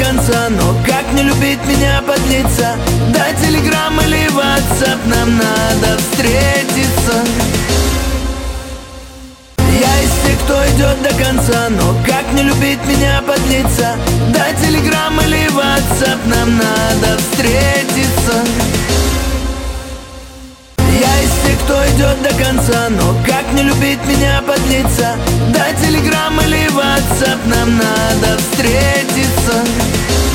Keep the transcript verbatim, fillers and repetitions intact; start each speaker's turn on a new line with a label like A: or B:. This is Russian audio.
A: конца, но как не любить меня, подлиться? Дай телеграм или ватсап, нам надо встретиться. Я из тех, кто идет до конца, но как не любить меня, подлиться? Дай телеграм или ватсап, нам надо встретиться. Я из тех, кто идет до конца, но как не любить меня, подлиться? Дай телеграм или ватсап, нам надо встретиться.